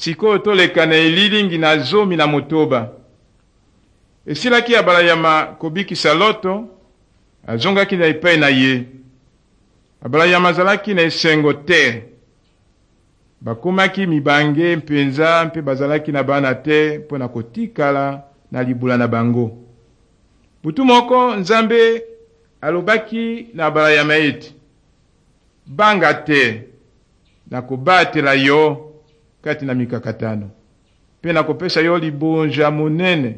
sikoyo toleka na elilingi na 10 esilaki Abalayama kobikisa loto, azongaki na epai na ye. Abalayama azalaki na esengo te, bakomaki mibange mpenza mpe bazalaki na bana te mpo na kotikala na libula na bango. Butu moko Nzambe alobaki na Abalayama eti, banga te na kobatela yo kati na mikakatano, mpe na kopesa yo libonja monene.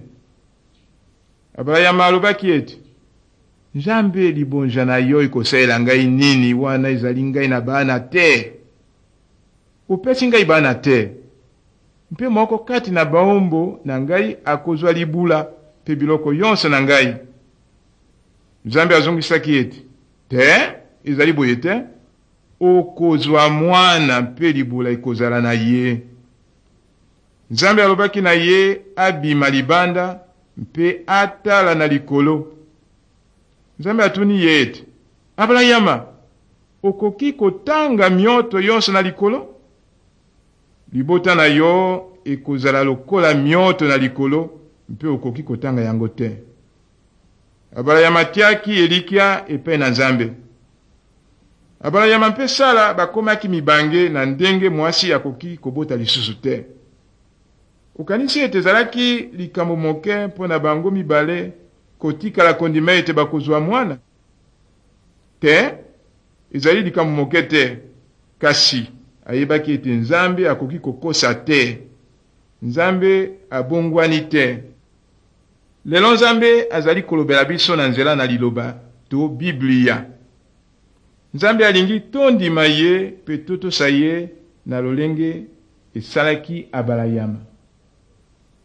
Abalayama alobaki eti, Nzambe libonja na yo ikosaela ngai nini wana ezali ngai na bana te? Upesi ngai bana te, mpe moko kati na baombo na ngai akozwa libula mpe biloko yonse na ngai. Nzambe azongisaki eti, te, ezali boye te, okozwa mwana mpe libula ikozala na ye. Nzambe alobaki na ye abima libanda mpe atala na likolo. Nzambe atuni ye eti, Abalayama, okoki kotanga mioto yonse na likolo? Libota na yo ekozala lokola mioto na likolo mpe okoki kotanga yango te. Abalayama atiaki elikya epai na Nzambe. Abalayama mpe Sara bakomaki mibange na ndenge mwasi akoki kobota lisusu te. Okanisi ete ezalaki likambo moke mpo na bango mibale kotikala kondima ete bakozwa mwana? Te, ezali likambo moke te, kasi ayebaki ete Nzambe akoki kokosa te. Nzambe abongwani te. Lelo Nzambe azali kolobela biso na nzela na liloba to Biblia. Nzambe alingi tondima ye pe totosa ye na lolenge esalaki Abalayama.